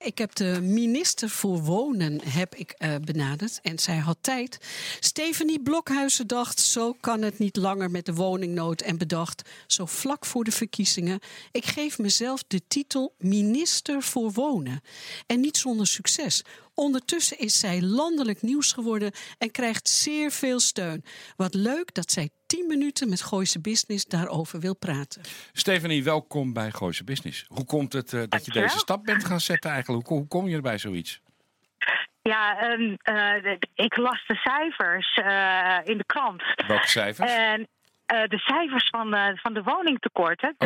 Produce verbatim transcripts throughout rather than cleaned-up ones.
Ik heb de minister voor Wonen heb ik, uh, benaderd en zij had tijd. Stefanie Blokhuizen dacht, zo kan het niet langer met de woningnood en bedacht, zo vlak voor de verkiezingen, ik geef mezelf de titel minister voor Wonen. En niet zonder succes. Ondertussen is zij landelijk nieuws geworden en krijgt zeer veel steun. Wat leuk dat zij tien minuten met Gooise Business daarover wil praten. Stefanie, welkom bij Gooise Business. Hoe komt het uh, dat je deze stap bent gaan zetten eigenlijk? Hoe, hoe kom je er bij zoiets? Ja, um, uh, ik las de cijfers uh, in de krant. Welke cijfers? En Uh, de cijfers van, uh, van de woningtekorten. Okay.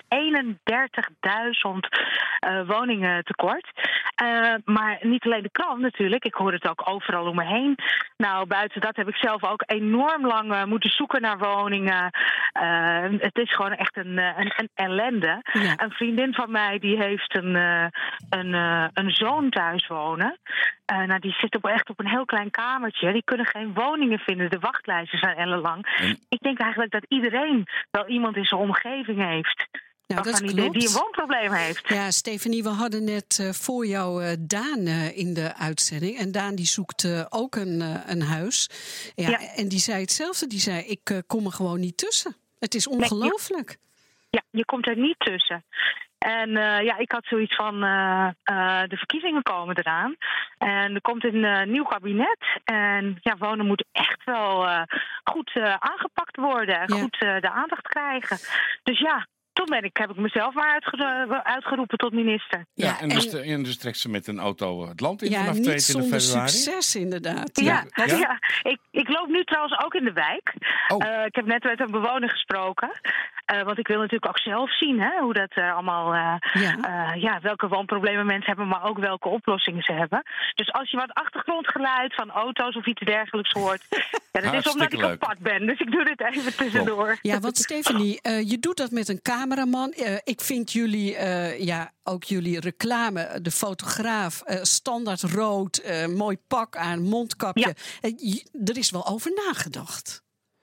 driehonderdeenendertigduizend uh, woningen tekort. Uh, maar niet alleen de krant natuurlijk. Ik hoor het ook overal om me heen. Nou, buiten dat heb ik zelf ook enorm lang uh, moeten zoeken naar woningen. Uh, het is gewoon echt een, een, een ellende. Ja. Een vriendin van mij die heeft een, uh, een, uh, een zoon thuis wonen. Uh, nou, die zit op, echt op een heel klein kamertje. Die kunnen geen woningen vinden. De wachtlijsten zijn ellenlang. En... Ik denk eigenlijk dat iedereen wel iemand in zijn omgeving heeft. Nou, dat die, die een woonprobleem heeft. Ja, Stefanie, we hadden net uh, voor jou uh, Daan uh, in de uitzending. En Daan die zoekt uh, ook een, uh, een huis. Ja, ja. En die zei hetzelfde. Die zei, ik uh, kom er gewoon niet tussen. Het is ongelooflijk. Nee, je, ja, je komt er niet tussen. En uh, ja, ik had zoiets van, uh, uh, de verkiezingen komen eraan. En er komt een uh, nieuw kabinet. En ja, wonen moet echt wel uh, goed uh, aangepakt worden. En ja. goed uh, de aandacht krijgen. Dus ja, toen ben ik, heb ik mezelf maar uitge- uitgeroepen tot minister. Ja, ja en, en, dus, en dus trekt ze met een auto het land in ja, vanaf tweeëntwintig februari. Succes inderdaad. Ja, ja. ja. ja. Ik, ik loop nu trouwens ook in de wijk. Oh. Uh, ik heb net met een bewoner gesproken. Uh, want ik wil natuurlijk ook zelf zien hè, hoe dat uh, allemaal, uh, ja. Uh, ja, welke woonproblemen mensen hebben, maar ook welke oplossingen ze hebben. Dus als je wat achtergrondgeluid van auto's of iets dergelijks hoort, ja, dat is omdat ik op pad ben. Dus ik doe dit even tussendoor. Oh. Ja, wat Stefanie, uh, je doet dat met een cameraman. Uh, ik vind jullie, uh, ja, ook jullie reclame, de fotograaf, uh, standaard rood, uh, mooi pak aan, mondkapje. Ja. Uh, er is wel over nagedacht.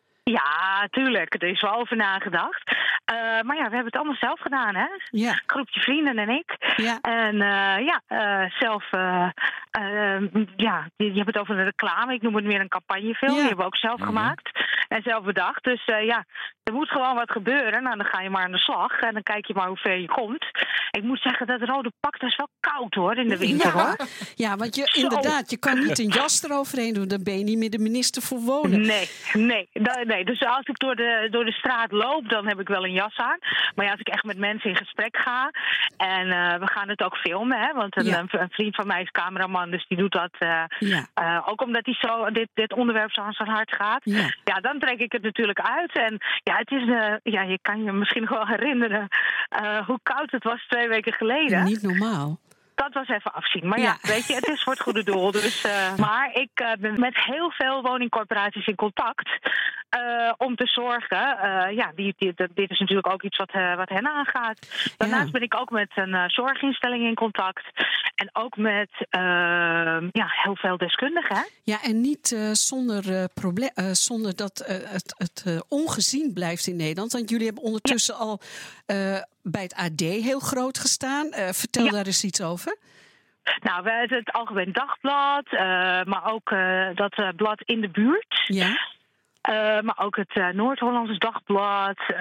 Ja, tuurlijk. Er is wel over nagedacht. Uh, maar ja, we hebben het allemaal zelf gedaan, hè? Ja. Groepje vrienden en ik. Ja. En uh, ja, uh, zelf... Uh, uh, ja, je, je hebt het over een reclame. Ik noem het meer een campagnefilm. Ja. Die hebben we ook zelf mm-hmm. gemaakt. En zelf bedacht. Dus uh, ja, er moet gewoon wat gebeuren. Nou, dan ga je maar aan de slag. En dan kijk je maar hoe ver je komt. Ik moet zeggen, dat rode pak, dat is wel koud, hoor, in de winter, ja. hoor. Ja, want je, inderdaad, je kan niet een jas eroverheen doen. Dan ben je niet meer de minister voor Wonen. Nee, nee. nee. Dus als ik door de, door de straat loop, dan heb ik wel een jas aan. Maar ja, als ik echt met mensen in gesprek ga... en uh, we gaan het ook filmen, hè, want een, ja. een vriend van mij is cameraman... dus die doet dat uh, ja. uh, ook omdat hij zo, dit, dit onderwerp zo aan zijn hart gaat. Ja. ja, dan trek ik het natuurlijk uit. En ja, het is, uh, ja, je kan je misschien wel herinneren... Uh, hoe koud het was twee weken geleden. Niet normaal. Dat was even afzien. Maar ja, ja, weet je, het is voor het goede doel. Dus, uh, maar ik uh, ben met heel veel woningcorporaties in contact... Uh, om te zorgen... Uh, ja, die, die, dit is natuurlijk ook iets wat, uh, wat hen aangaat. Daarnaast ja. ben ik ook met een uh, zorginstelling in contact. En ook met uh, ja, heel veel deskundigen. Hè? Ja, en niet uh, zonder, uh, proble- uh, zonder dat uh, het, het uh, ongezien blijft in Nederland. Want jullie hebben ondertussen ja. al... Uh, bij het A D heel groot gestaan. Uh, vertel ja. daar eens iets over. Nou, we hebben het Algemeen Dagblad, uh, maar ook uh, dat uh, blad in de buurt. Ja. Uh, maar ook het uh, Noord-Hollands Dagblad, uh,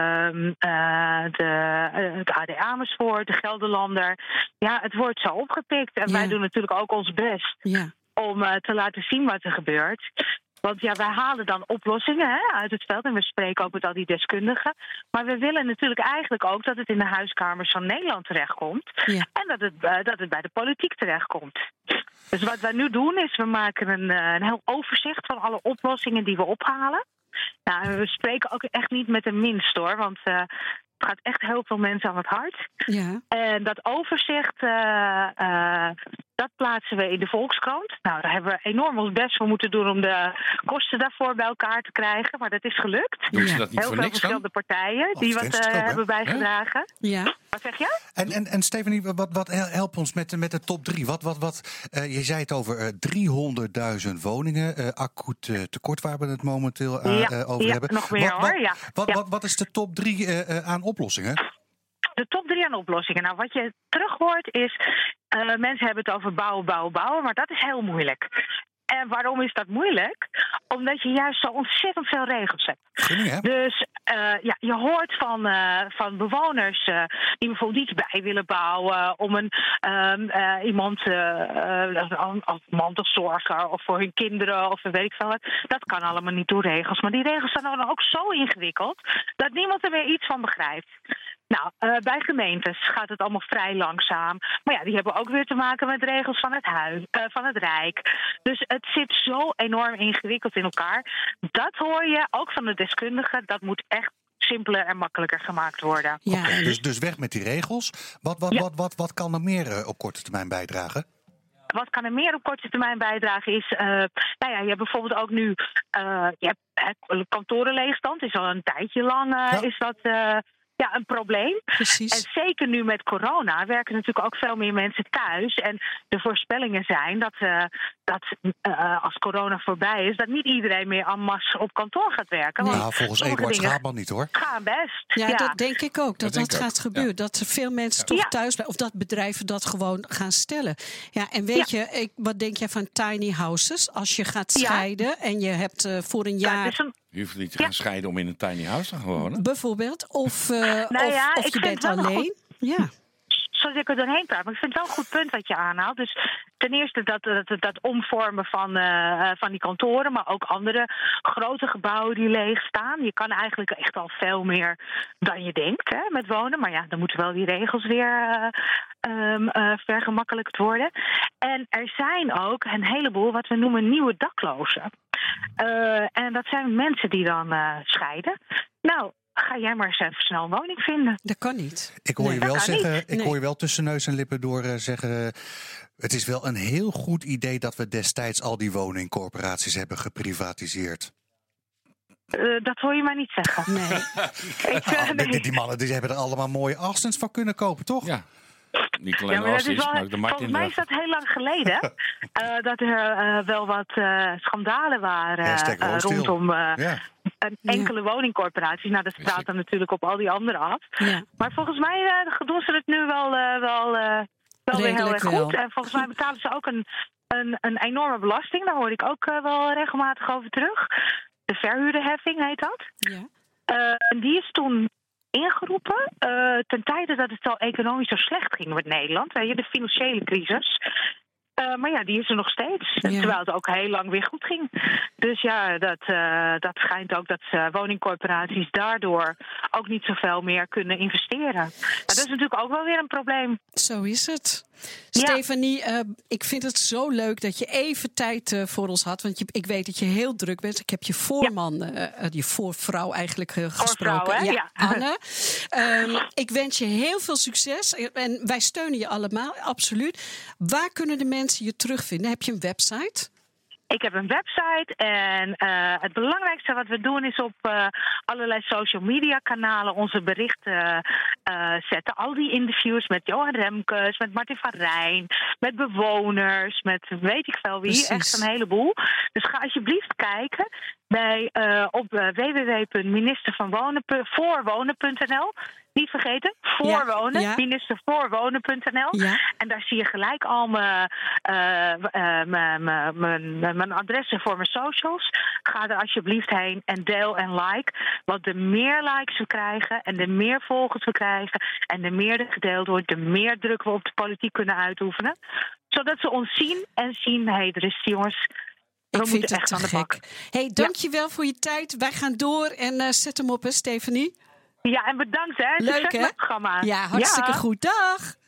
uh, de, uh, het A D Amersfoort, de Gelderlander. Ja, het wordt zo opgepikt. En ja. wij doen natuurlijk ook ons best ja. om uh, te laten zien wat er gebeurt. Want ja, wij halen dan oplossingen hè, uit het veld en we spreken ook met al die deskundigen. Maar we willen natuurlijk eigenlijk ook dat het in de huiskamers van Nederland terechtkomt. Ja. En dat het, uh, dat het bij de politiek terechtkomt. Dus wat wij nu doen is, we maken een, uh, een heel overzicht van alle oplossingen die we ophalen. Nou, we spreken ook echt niet met de minst hoor, want... Uh, Het gaat echt heel veel mensen aan het hart. Ja. En dat overzicht, uh, uh, dat plaatsen we in de Volkskrant. Nou, daar hebben we enorm ons best voor moeten doen om de kosten daarvoor bij elkaar te krijgen. Maar dat is gelukt. Doen ze dat niet heel voor veel niks verschillende dan? partijen oh, die wat uh, hebben bijgedragen. Ja. Wat zeg je? En, en, en Stefanie, wat, wat help ons met, met de top drie. Wat, wat, wat, uh, je zei het over uh, driehonderdduizend woningen. Uh, acuut uh, tekort waar we het momenteel uh, ja, uh, over ja, hebben. Nog meer wat, hoor, ja. Wat, ja. wat, wat is de top drie uh, uh, aan oplossingen? De top drie aan oplossingen. Nou, wat je terug hoort is, uh, mensen hebben het over bouwen, bouwen, bouwen, maar dat is heel moeilijk. En waarom is dat moeilijk? Omdat je juist zo ontzettend veel regels hebt. Goeie, dus uh, ja, je hoort van, uh, van bewoners uh, die bijvoorbeeld iets bij willen bouwen om een, um, uh, iemand uh, als mantelzorger of voor hun kinderen of weet ik veel wat. Dat kan allemaal niet door regels. Maar die regels zijn dan ook zo ingewikkeld dat niemand er weer iets van begrijpt. Nou, uh, bij gemeentes gaat het allemaal vrij langzaam. Maar ja, die hebben ook weer te maken met regels van het, huis, uh, van het Rijk. Dus het zit zo enorm ingewikkeld in elkaar. Dat hoor je ook van de deskundigen. Dat moet echt simpeler en makkelijker gemaakt worden. Ja. Okay, dus, dus weg met die regels. Wat, wat, ja. wat, wat, wat kan er meer uh, op korte termijn bijdragen? Wat kan er meer op korte termijn bijdragen is, uh, nou ja, je hebt bijvoorbeeld ook nu, uh, je hebt uh, kantorenleegstand, is al een tijdje lang, uh, ja. is dat... Uh, Ja, een probleem. Precies. En zeker nu met corona werken natuurlijk ook veel meer mensen thuis. En de voorspellingen zijn dat, uh, dat uh, als corona voorbij is, dat niet iedereen meer en masse op kantoor gaat werken. Nee. Nou, volgens Eduard Schaapman niet, hoor. Gaan best. Ja, ja, dat denk ik ook. Dat dat, dat gaat ook. gebeuren. Ja. Dat veel mensen ja. toch ja. thuis blijven. Of dat bedrijven dat gewoon gaan stellen. Ja, en weet ja. je, ik, wat denk jij van tiny houses? Als je gaat scheiden ja. en je hebt uh, voor een jaar... Je hoeft niet te gaan ja. scheiden om in een tiny house te gaan wonen. Bijvoorbeeld. Of, uh, nou of, ja, of je bent alleen. Ja. Zoals ik er doorheen praat. Maar ik vind het wel een goed punt wat je aanhaalt. Dus ten eerste dat, dat, dat omvormen van, uh, van die kantoren. Maar ook andere grote gebouwen die leeg staan. Je kan eigenlijk echt al veel meer dan je denkt hè, met wonen. Maar ja, dan moeten wel die regels weer uh, um, uh, vergemakkelijkt worden. En er zijn ook een heleboel wat we noemen nieuwe daklozen. Uh, en dat zijn mensen die dan uh, scheiden. Nou, ga jij maar eens even snel een woning vinden. Dat kan niet. Ik hoor nee, je wel zeggen, ik nee. hoor je wel tussen neus en lippen door uh, zeggen... Uh, het is wel een heel goed idee dat we destijds al die woningcorporaties hebben geprivatiseerd. Uh, dat hoor je mij niet zeggen. Nee. ik, uh, oh, nee. die, die mannen die hebben er allemaal mooie afstands van kunnen kopen, toch? Ja. Niet alleen ja, maar dat is wel, maar ook de volgens mij is dat heel lang geleden. uh, dat er uh, wel wat uh, schandalen waren uh, rondom uh, ja. een enkele ja. woningcorporaties. Nou, dat straalt dan natuurlijk op al die anderen af. Ja. Maar volgens mij uh, doen ze het nu wel, uh, wel, uh, wel weer heel erg goed. En volgens mij betalen ze ook een, een, een enorme belasting. Daar hoor ik ook uh, wel regelmatig over terug. De verhuurderheffing heet dat. Ja. Uh, en die is toen ingeroepen uh, ten tijde dat het al economisch zo slecht ging met Nederland. Weet je, de financiële crisis. Uh, maar ja, die is er nog steeds. Ja. Terwijl het ook heel lang weer goed ging. Dus ja, dat, uh, dat schijnt ook dat uh, woningcorporaties daardoor ook niet zoveel meer kunnen investeren. Maar dat is natuurlijk ook wel weer een probleem. Zo is het. Ja. Stefanie, uh, ik vind het zo leuk dat je even tijd uh, voor ons had. Want je, ik weet dat je heel druk bent. Ik heb je voorman, ja. uh, je voorvrouw eigenlijk uh, gesproken. Voorvrouw, hè? Ja, Ja. Anne. Um, ik wens je heel veel succes. En wij steunen je allemaal, absoluut. Waar kunnen de mensen je terugvinden? Heb je een website? Ik heb een website en uh, het belangrijkste wat we doen is op uh, allerlei social media kanalen onze berichten uh, zetten. Al die interviews met Johan Remkes, met Martin van Rijn, met bewoners, met weet ik veel wie. Precies. Echt een heleboel. Dus ga alsjeblieft kijken bij, uh, op uh, w w w punt minister van wonen punt n l. Niet vergeten, voorwonen, ja, ja. ministervoorwonen punt n l. Ja. En daar zie je gelijk al mijn, uh, uh, mijn, mijn, mijn adressen voor mijn socials. Ga er alsjeblieft heen en deel en like. Want de meer likes we krijgen en de meer volgers we krijgen en de meer er gedeeld wordt, de meer druk we op de politiek kunnen uitoefenen. Zodat ze ons zien en zien, hé, hey, er is die jongens. We Ik vind het echt te aan de bak. gek. Hey, dankjewel ja. voor je tijd. Wij gaan door en uh, zet hem op, hè, Stefanie. Ja, en bedankt hè. Leuk hè? Programma. Ja, hartstikke ja. goed. Dag.